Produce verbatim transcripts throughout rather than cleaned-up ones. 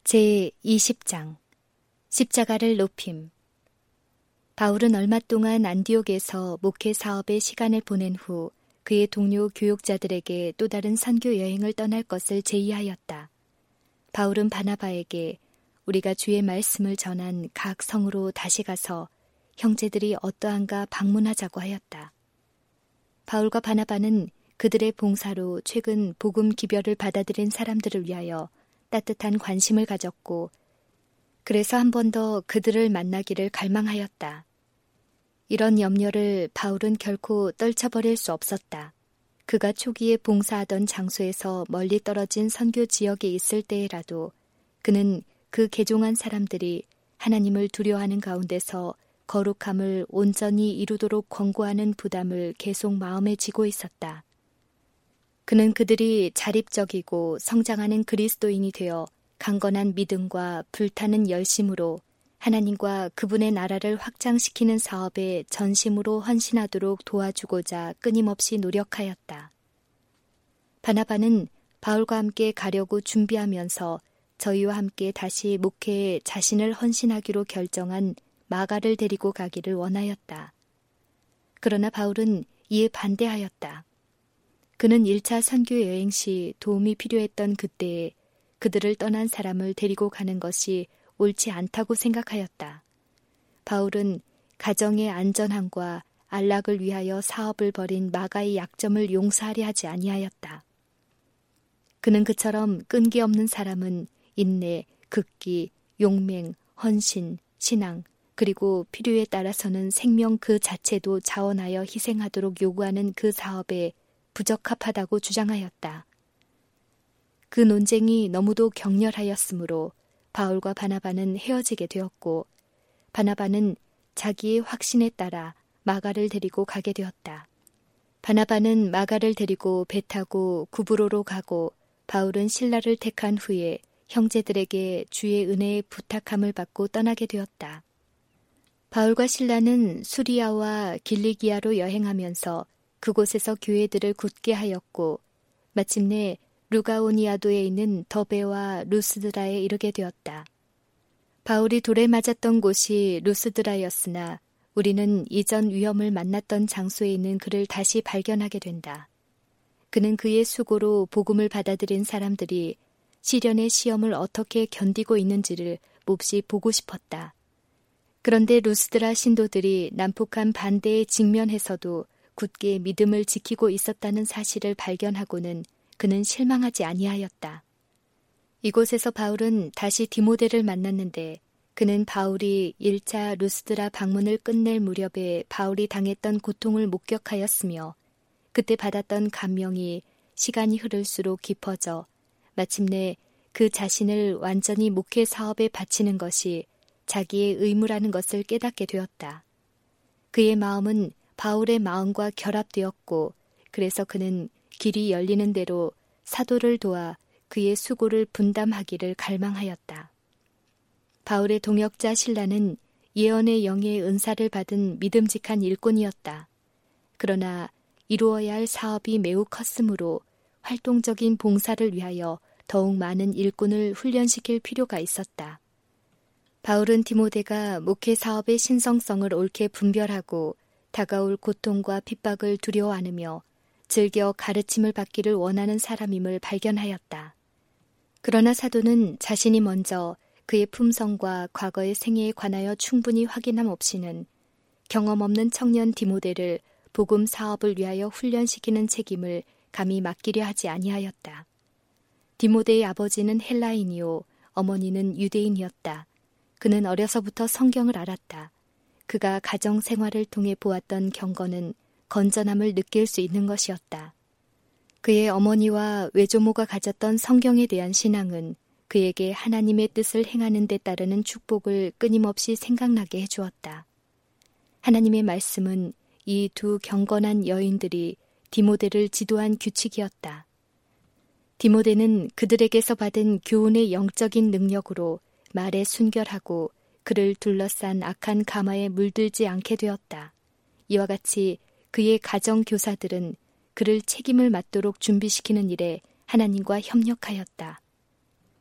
제이십 장 십자가를 높임. 바울은 얼마 동안 안디옥에서 목회 사업에 시간을 보낸 후 그의 동료 교육자들에게 또 다른 선교 여행을 떠날 것을 제의하였다. 바울은 바나바에게 우리가 주의 말씀을 전한 각 성으로 다시 가서 형제들이 어떠한가 방문하자고 하였다. 바울과 바나바는 그들의 봉사로 최근 복음 기별을 받아들인 사람들을 위하여 따뜻한 관심을 가졌고 그래서 한 번 더 그들을 만나기를 갈망하였다. 이런 염려를 바울은 결코 떨쳐버릴 수 없었다. 그가 초기에 봉사하던 장소에서 멀리 떨어진 선교 지역에 있을 때에라도 그는 그 개종한 사람들이 하나님을 두려워하는 가운데서 거룩함을 온전히 이루도록 권고하는 부담을 계속 마음에 지고 있었다. 그는 그들이 자립적이고 성장하는 그리스도인이 되어 강건한 믿음과 불타는 열심으로 하나님과 그분의 나라를 확장시키는 사업에 전심으로 헌신하도록 도와주고자 끊임없이 노력하였다. 바나바는 바울과 함께 가려고 준비하면서 저희와 함께 다시 목회에 자신을 헌신하기로 결정한 마가를 데리고 가기를 원하였다. 그러나 바울은 이에 반대하였다. 그는 일 차 선교 여행 시 도움이 필요했던 그때에 그들을 떠난 사람을 데리고 가는 것이 옳지 않다고 생각하였다. 바울은 가정의 안전함과 안락을 위하여 사업을 벌인 마가의 약점을 용서하려 하지 아니하였다. 그는 그처럼 끈기 없는 사람은 인내, 극기, 용맹, 헌신, 신앙, 그리고 필요에 따라서는 생명 그 자체도 자원하여 희생하도록 요구하는 그 사업에 부적합하다고 주장하였다. 그 논쟁이 너무도 격렬하였으므로 바울과 바나바는 헤어지게 되었고 바나바는 자기의 확신에 따라 마가를 데리고 가게 되었다. 바나바는 마가를 데리고 배 타고 구브로로 가고 바울은 실라를 택한 후에 형제들에게 주의 은혜의 부탁함을 받고 떠나게 되었다. 바울과 실라는 수리아와 길리기아로 여행하면서 그곳에서 교회들을 굳게 하였고 마침내 루가오니아도에 있는 더베와 루스드라에 이르게 되었다. 바울이 돌에 맞았던 곳이 루스드라였으나 우리는 이전 위험을 만났던 장소에 있는 그를 다시 발견하게 된다. 그는 그의 수고로 복음을 받아들인 사람들이 시련의 시험을 어떻게 견디고 있는지를 몹시 보고 싶었다. 그런데 루스드라 신도들이 난폭한 반대에 직면해서도 굳게 믿음을 지키고 있었다는 사실을 발견하고는 그는 실망하지 아니하였다. 이곳에서 바울은 다시 디모데를 만났는데 그는 바울이 일 차 루스드라 방문을 끝낼 무렵에 바울이 당했던 고통을 목격하였으며 그때 받았던 감명이 시간이 흐를수록 깊어져 마침내 그 자신을 완전히 목회 사업에 바치는 것이 자기의 의무라는 것을 깨닫게 되었다. 그의 마음은 바울의 마음과 결합되었고 그래서 그는 길이 열리는 대로 사도를 도와 그의 수고를 분담하기를 갈망하였다. 바울의 동역자 실라는 예언의 영의 은사를 받은 믿음직한 일꾼이었다. 그러나 이루어야 할 사업이 매우 컸으므로 활동적인 봉사를 위하여 더욱 많은 일꾼을 훈련시킬 필요가 있었다. 바울은 디모데가 목회 사업의 신성성을 옳게 분별하고 다가올 고통과 핍박을 두려워 않으며 즐겨 가르침을 받기를 원하는 사람임을 발견하였다. 그러나 사도는 자신이 먼저 그의 품성과 과거의 생애에 관하여 충분히 확인함 없이는 경험 없는 청년 디모데를 복음 사업을 위하여 훈련시키는 책임을 감히 맡기려 하지 아니하였다. 디모데의 아버지는 헬라인이요 어머니는 유대인이었다. 그는 어려서부터 성경을 알았다. 그가 가정 생활을 통해 보았던 경건은 건전함을 느낄 수 있는 것이었다. 그의 어머니와 외조모가 가졌던 성경에 대한 신앙은 그에게 하나님의 뜻을 행하는 데 따르는 축복을 끊임없이 생각나게 해주었다. 하나님의 말씀은 이 두 경건한 여인들이 디모데를 지도한 규칙이었다. 디모데는 그들에게서 받은 교훈의 영적인 능력으로 말에 순결하고 그를 둘러싼 악한 가마에 물들지 않게 되었다. 이와 같이 그의 가정 교사들은 그를 책임을 맡도록 준비시키는 일에 하나님과 협력하였다.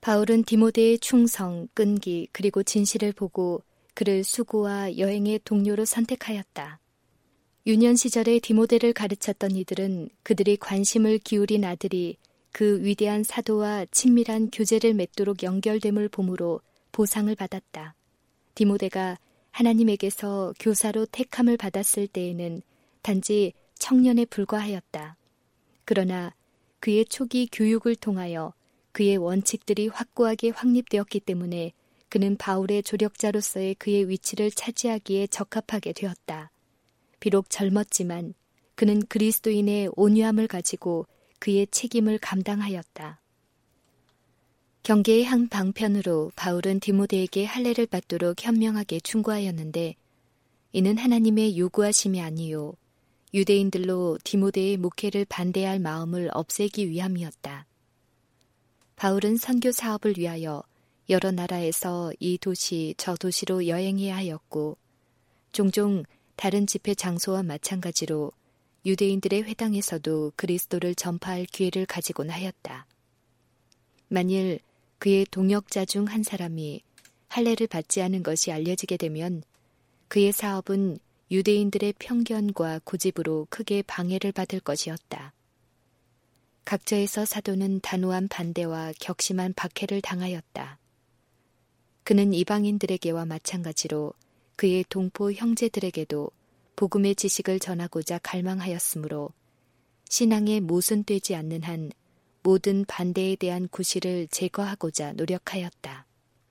바울은 디모데의 충성, 끈기, 그리고 진실을 보고 그를 수고와 여행의 동료로 선택하였다. 유년 시절에 디모데를 가르쳤던 이들은 그들이 관심을 기울인 아들이 그 위대한 사도와 친밀한 교제를 맺도록 연결됨을 보므로 보상을 받았다. 디모데가 하나님에게서 교사로 택함을 받았을 때에는 단지 청년에 불과하였다. 그러나 그의 초기 교육을 통하여 그의 원칙들이 확고하게 확립되었기 때문에 그는 바울의 조력자로서의 그의 위치를 차지하기에 적합하게 되었다. 비록 젊었지만 그는 그리스도인의 온유함을 가지고 그의 책임을 감당하였다. 경계의 한 방편으로 바울은 디모데에게 할례를 받도록 현명하게 충고하였는데 이는 하나님의 요구하심이 아니요 유대인들로 디모데의 목회를 반대할 마음을 없애기 위함이었다. 바울은 선교 사업을 위하여 여러 나라에서 이 도시 저 도시로 여행해야 하였고 종종 다른 집회 장소와 마찬가지로 유대인들의 회당에서도 그리스도를 전파할 기회를 가지곤 하였다. 만일 그의 동역자 중 한 사람이 할례를 받지 않은 것이 알려지게 되면 그의 사업은 유대인들의 편견과 고집으로 크게 방해를 받을 것이었다. 각처에서 사도는 단호한 반대와 격심한 박해를 당하였다. 그는 이방인들에게와 마찬가지로 그의 동포 형제들에게도 복음의 지식을 전하고자 갈망하였으므로 신앙에 모순되지 않는 한 모든 반대에 대한 구실을 제거하고자 노력하였다.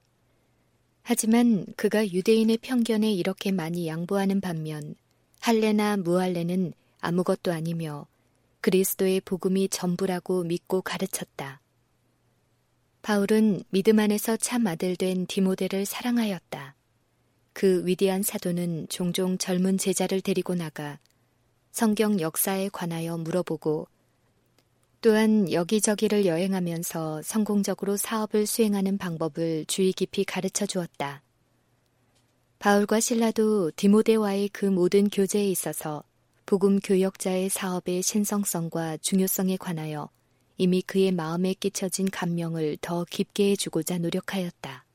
하지만 그가 유대인의 편견에 이렇게 많이 양보하는 반면 할례나 무할례는 아무것도 아니며 그리스도의 복음이 전부라고 믿고 가르쳤다. 바울은 믿음 안에서 참 아들 된 디모데를 사랑하였다. 그 위대한 사도는 종종 젊은 제자를 데리고 나가 성경 역사에 관하여 물어보고 또한 여기저기를 여행하면서 성공적으로 사업을 수행하는 방법을 주의 깊이 가르쳐 주었다. 바울과 실라도 디모데와의 그 모든 교제에 있어서 복음 교역자의 사업의 신성성과 중요성에 관하여 이미 그의 마음에 끼쳐진 감명을 더 깊게 해주고자 노력하였다.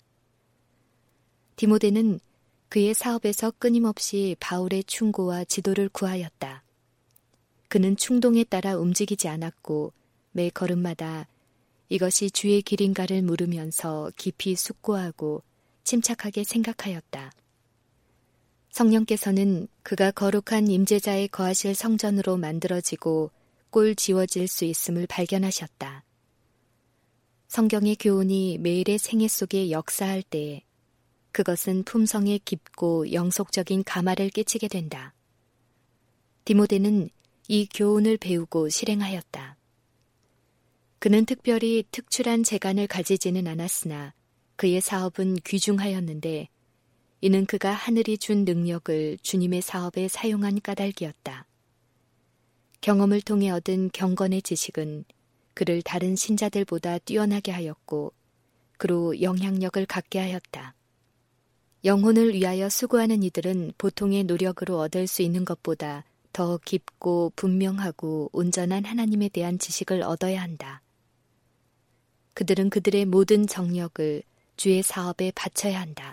디모데는 그의 사업에서 끊임없이 바울의 충고와 지도를 구하였다. 그는 충동에 따라 움직이지 않았고 매 걸음마다 이것이 주의 길인가를 물으면서 깊이 숙고하고 침착하게 생각하였다. 성령께서는 그가 거룩한 임재자의 거하실 성전으로 만들어지고 꼴 지워질 수 있음을 발견하셨다. 성경의 교훈이 매일의 생애 속에 역사할 때에 그것은 품성에 깊고 영속적인 감화를 끼치게 된다. 디모데는 이 교훈을 배우고 실행하였다. 그는 특별히 특출한 재간을 가지지는 않았으나 그의 사업은 귀중하였는데 이는 그가 하늘이 준 능력을 주님의 사업에 사용한 까닭이었다. 경험을 통해 얻은 경건의 지식은 그를 다른 신자들보다 뛰어나게 하였고 그로 영향력을 갖게 하였다. 영혼을 위하여 수고하는 이들은 보통의 노력으로 얻을 수 있는 것보다 더 깊고 분명하고 온전한 하나님에 대한 지식을 얻어야 한다. 그들은 그들의 모든 정력을 주의 사업에 바쳐야 한다.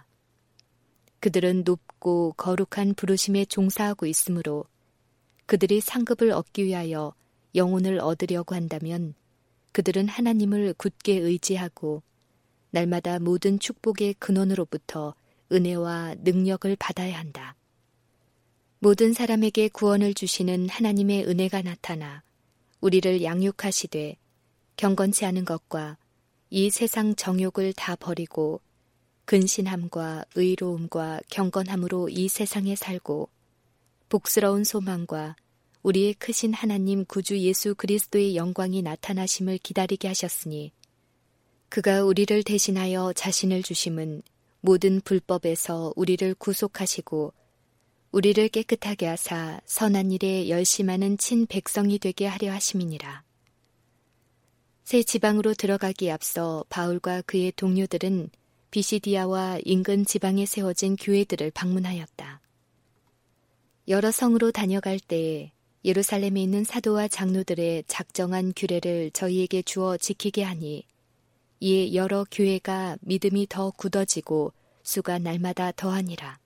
그들은 높고 거룩한 부르심에 종사하고 있으므로 그들이 상급을 얻기 위하여 영혼을 얻으려고 한다면 그들은 하나님을 굳게 의지하고 날마다 모든 축복의 근원으로부터 은혜와 능력을 받아야 한다. 모든 사람에게 구원을 주시는 하나님의 은혜가 나타나 우리를 양육하시되 경건치 않은 것과 이 세상 정욕을 다 버리고 근신함과 의로움과 경건함으로 이 세상에 살고 복스러운 소망과 우리의 크신 하나님 구주 예수 그리스도의 영광이 나타나심을 기다리게 하셨으니 그가 우리를 대신하여 자신을 주심은 모든 불법에서 우리를 구속하시고 우리를 깨끗하게 하사 선한 일에 열심하는 친 백성이 되게 하려 하심이니라. 새 지방으로 들어가기에 앞서 바울과 그의 동료들은 비시디아와 인근 지방에 세워진 교회들을 방문하였다. 여러 성으로 다녀갈 때에 예루살렘에 있는 사도와 장로들의 작정한 규례를 저희에게 주어 지키게 하니 이에 여러 교회가 믿음이 더 굳어지고 수가 날마다 더하니라.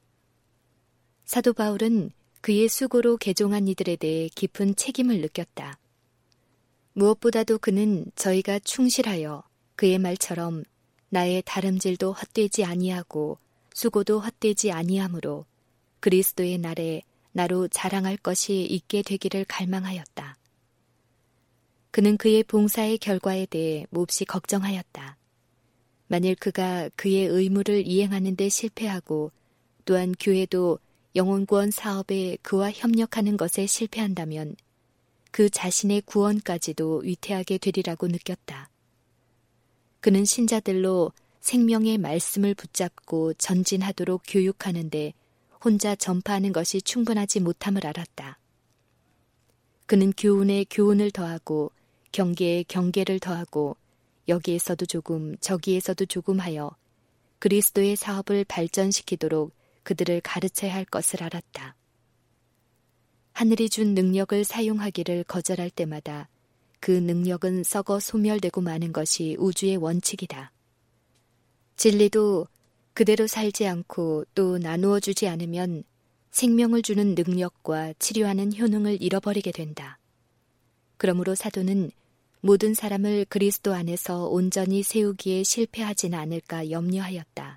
사도 바울은 그의 수고로 개종한 이들에 대해 깊은 책임을 느꼈다. 무엇보다도 그는 저희가 충실하여 그의 말처럼 나의 다름질도 헛되지 아니하고 수고도 헛되지 아니하므로 그리스도의 날에 나로 자랑할 것이 있게 되기를 갈망하였다. 그는 그의 봉사의 결과에 대해 몹시 걱정하였다. 만일 그가 그의 의무를 이행하는 데 실패하고 또한 교회도 영혼구원 사업에 그와 협력하는 것에 실패한다면 그 자신의 구원까지도 위태하게 되리라고 느꼈다. 그는 신자들로 생명의 말씀을 붙잡고 전진하도록 교육하는데 혼자 전파하는 것이 충분하지 못함을 알았다. 그는 교훈에 교훈을 더하고 경계에 경계를 더하고 여기에서도 조금 저기에서도 조금 하여 그리스도의 사업을 발전시키도록 그들을 가르쳐야 할 것을 알았다. 하늘이 준 능력을 사용하기를 거절할 때마다 그 능력은 썩어 소멸되고 마는 것이 우주의 원칙이다. 진리도 그대로 살지 않고 또 나누어 주지 않으면 생명을 주는 능력과 치료하는 효능을 잃어버리게 된다. 그러므로 사도는 모든 사람을 그리스도 안에서 온전히 세우기에 실패하지는 않을까 염려하였다.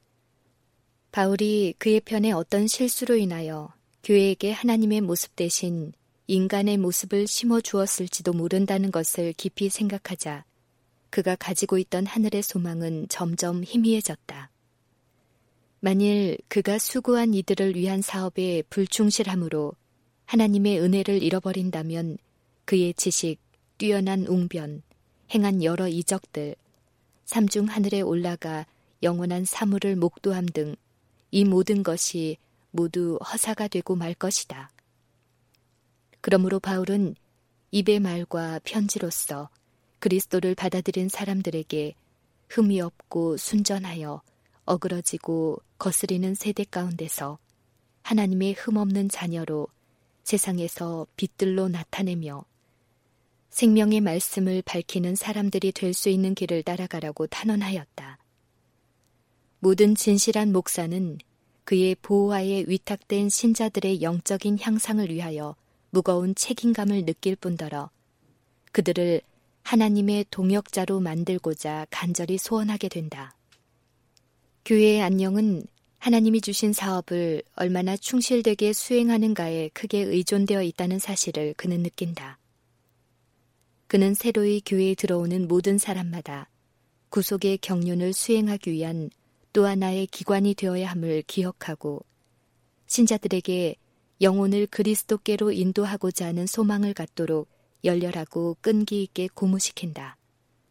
바울이 그의 편에 어떤 실수로 인하여 교회에게 하나님의 모습 대신 인간의 모습을 심어 주었을지도 모른다는 것을 깊이 생각하자 그가 가지고 있던 하늘의 소망은 점점 희미해졌다. 만일 그가 수고한 이들을 위한 사업에 불충실함으로 하나님의 은혜를 잃어버린다면 그의 지식, 뛰어난 웅변, 행한 여러 이적들, 삼중 하늘에 올라가 영원한 사물을 목도함 등 이 모든 것이 모두 허사가 되고 말 것이다. 그러므로 바울은 입의 말과 편지로서 그리스도를 받아들인 사람들에게 흠이 없고 순전하여 어그러지고 거스리는 세대 가운데서 하나님의 흠없는 자녀로 세상에서 빛들로 나타내며 생명의 말씀을 밝히는 사람들이 될 수 있는 길을 따라가라고 탄원하였다. 모든 진실한 목사는 그의 보호하에 위탁된 신자들의 영적인 향상을 위하여 무거운 책임감을 느낄 뿐더러 그들을 하나님의 동역자로 만들고자 간절히 소원하게 된다. 교회의 안녕은 하나님이 주신 사업을 얼마나 충실되게 수행하는가에 크게 의존되어 있다는 사실을 그는 느낀다. 그는 새로이 교회에 들어오는 모든 사람마다 구속의 경륜을 수행하기 위한 또 하나의 기관이 되어야 함을 기억하고 신자들에게 영혼을 그리스도께로 인도하고자 하는 소망을 갖도록 열렬하고 끈기 있게 고무시킨다.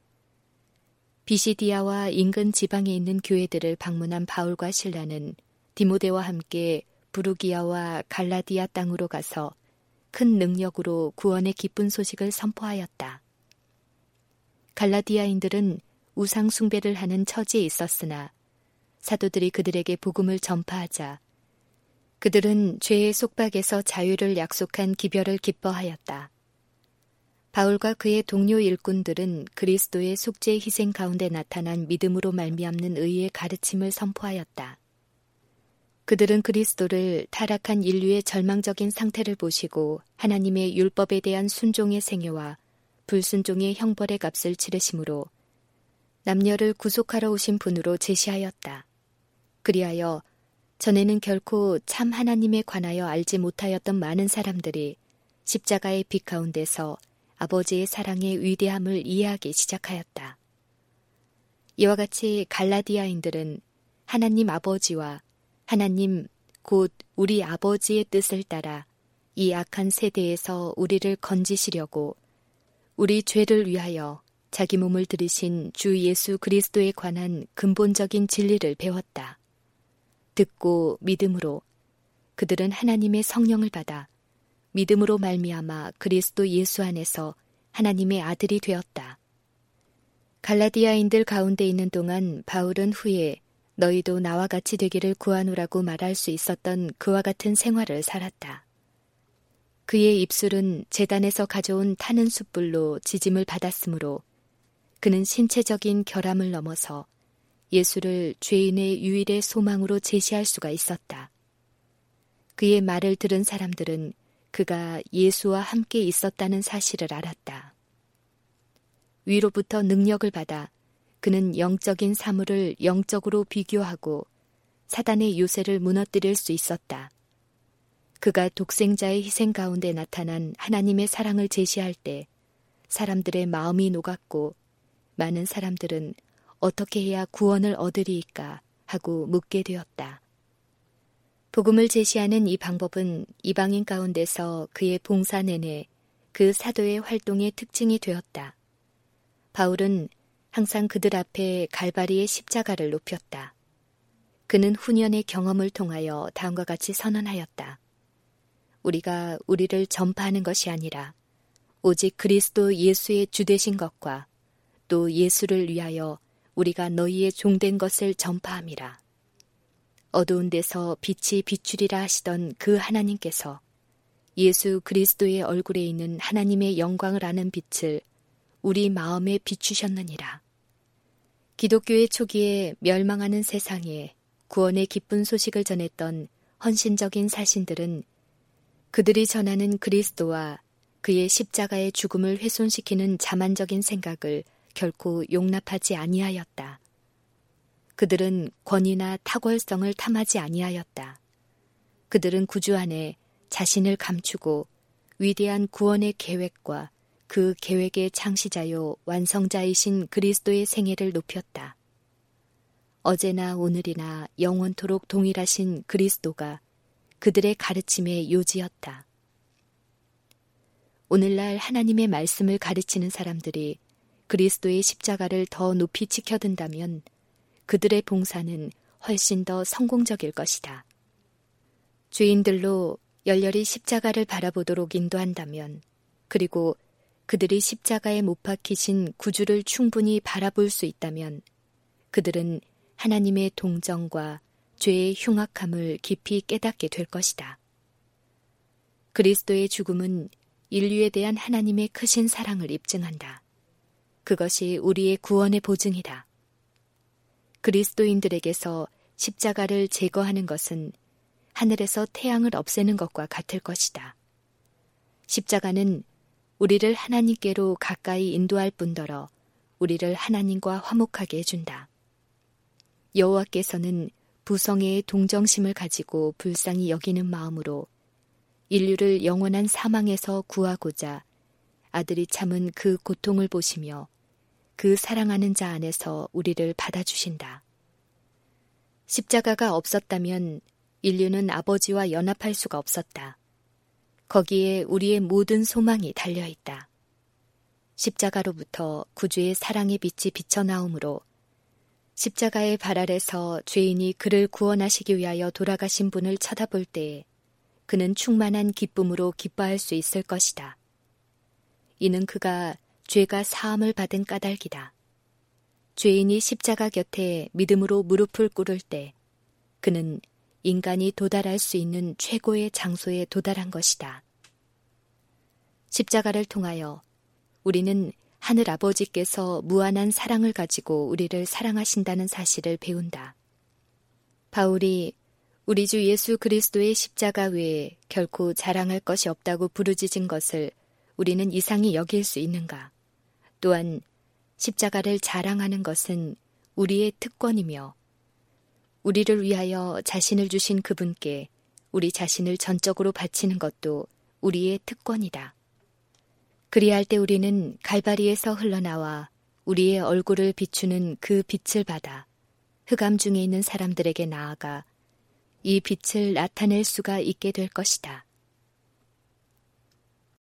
비시디아와 인근 지방에 있는 교회들을 방문한 바울과 실라는 디모데와 함께 부르기아와 갈라디아 땅으로 가서 큰 능력으로 구원의 기쁜 소식을 선포하였다. 갈라디아인들은 우상 숭배를 하는 처지에 있었으나 사도들이 그들에게 복음을 전파하자 그들은 죄의 속박에서 자유를 약속한 기별을 기뻐하였다. 바울과 그의 동료 일꾼들은 그리스도의 속죄 희생 가운데 나타난 믿음으로 말미암는 의의 가르침을 선포하였다. 그들은 그리스도를 타락한 인류의 절망적인 상태를 보시고 하나님의 율법에 대한 순종의 생애와 불순종의 형벌의 값을 치르심으로 남녀를 구속하러 오신 분으로 제시하였다. 그리하여 전에는 결코 참 하나님에 관하여 알지 못하였던 많은 사람들이 십자가의 빛 가운데서 아버지의 사랑의 위대함을 이해하기 시작하였다. 이와 같이 갈라디아인들은 하나님 아버지와 하나님 곧 우리 아버지의 뜻을 따라 이 악한 세대에서 우리를 건지시려고 우리 죄를 위하여 자기 몸을 들이신 주 예수 그리스도에 관한 근본적인 진리를 배웠다. 듣고 믿음으로 그들은 하나님의 성령을 받아 믿음으로 말미암아 그리스도 예수 안에서 하나님의 아들이 되었다. 갈라디아인들 가운데 있는 동안 바울은 후에 너희도 나와 같이 되기를 구하노라고 말할 수 있었던 그와 같은 생활을 살았다. 그의 입술은 제단에서 가져온 타는 숯불로 지짐을 받았으므로 그는 신체적인 결함을 넘어서 예수를 죄인의 유일의 소망으로 제시할 수가 있었다. 그의 말을 들은 사람들은 그가 예수와 함께 있었다는 사실을 알았다. 위로부터 능력을 받아 그는 영적인 사물을 영적으로 비교하고 사단의 요새를 무너뜨릴 수 있었다. 그가 독생자의 희생 가운데 나타난 하나님의 사랑을 제시할 때 사람들의 마음이 녹았고 많은 사람들은 어떻게 해야 구원을 얻으리이까 하고 묻게 되었다. 복음을 제시하는 이 방법은 이방인 가운데서 그의 봉사 내내 그 사도의 활동의 특징이 되었다. 바울은 항상 그들 앞에 갈바리의 십자가를 높였다. 그는 훈련의 경험을 통하여 다음과 같이 선언하였다. 우리가 우리를 전파하는 것이 아니라 오직 그리스도 예수의 주되신 것과 또 예수를 위하여 우리가 너희의 종된 것을 전파함이라. 어두운 데서 빛이 비추리라 하시던 그 하나님께서 예수 그리스도의 얼굴에 있는 하나님의 영광을 아는 빛을 우리 마음에 비추셨느니라. 기독교의 초기에 멸망하는 세상에 구원의 기쁜 소식을 전했던 헌신적인 사신들은 그들이 전하는 그리스도와 그의 십자가의 죽음을 훼손시키는 자만적인 생각을 결코 용납하지 아니하였다. 그들은 권위나 탁월성을 탐하지 아니하였다. 그들은 구주 안에 자신을 감추고 위대한 구원의 계획과 그 계획의 창시자요 완성자이신 그리스도의 생애를 높였다. 어제나 오늘이나 영원토록 동일하신 그리스도가 그들의 가르침의 요지였다. 오늘날 하나님의 말씀을 가르치는 사람들이 그리스도의 십자가를 더 높이 지켜든다면 그들의 봉사는 훨씬 더 성공적일 것이다. 죄인들로 열렬히 십자가를 바라보도록 인도한다면, 그리고 그들이 십자가에 못 박히신 구주를 충분히 바라볼 수 있다면 그들은 하나님의 동정과 죄의 흉악함을 깊이 깨닫게 될 것이다. 그리스도의 죽음은 인류에 대한 하나님의 크신 사랑을 입증한다. 그것이 우리의 구원의 보증이다. 그리스도인들에게서 십자가를 제거하는 것은 하늘에서 태양을 없애는 것과 같을 것이다. 십자가는 우리를 하나님께로 가까이 인도할 뿐더러 우리를 하나님과 화목하게 해준다. 여호와께서는 부성애의 동정심을 가지고 불쌍히 여기는 마음으로 인류를 영원한 사망에서 구하고자 아들이 참은 그 고통을 보시며 그 사랑하는 자 안에서 우리를 받아주신다. 십자가가 없었다면 인류는 아버지와 연합할 수가 없었다. 거기에 우리의 모든 소망이 달려있다. 십자가로부터 구주의 사랑의 빛이 비쳐나오므로 십자가의 발 아래서 죄인이 그를 구원하시기 위하여 돌아가신 분을 쳐다볼 때에 그는 충만한 기쁨으로 기뻐할 수 있을 것이다. 이는 그가 죄가 사함을 받은 까닭이다. 죄인이 십자가 곁에 믿음으로 무릎을 꿇을 때 그는 인간이 도달할 수 있는 최고의 장소에 도달한 것이다. 십자가를 통하여 우리는 하늘 아버지께서 무한한 사랑을 가지고 우리를 사랑하신다는 사실을 배운다. 바울이 우리 주 예수 그리스도의 십자가 외에 결코 자랑할 것이 없다고 부르짖은 것을 우리는 이상히 여길 수 있는가? 또한 십자가를 자랑하는 것은 우리의 특권이며 우리를 위하여 자신을 주신 그분께 우리 자신을 전적으로 바치는 것도 우리의 특권이다. 그리할 때 우리는 갈바리에서 흘러나와 우리의 얼굴을 비추는 그 빛을 받아 흑암 중에 있는 사람들에게 나아가 이 빛을 나타낼 수가 있게 될 것이다.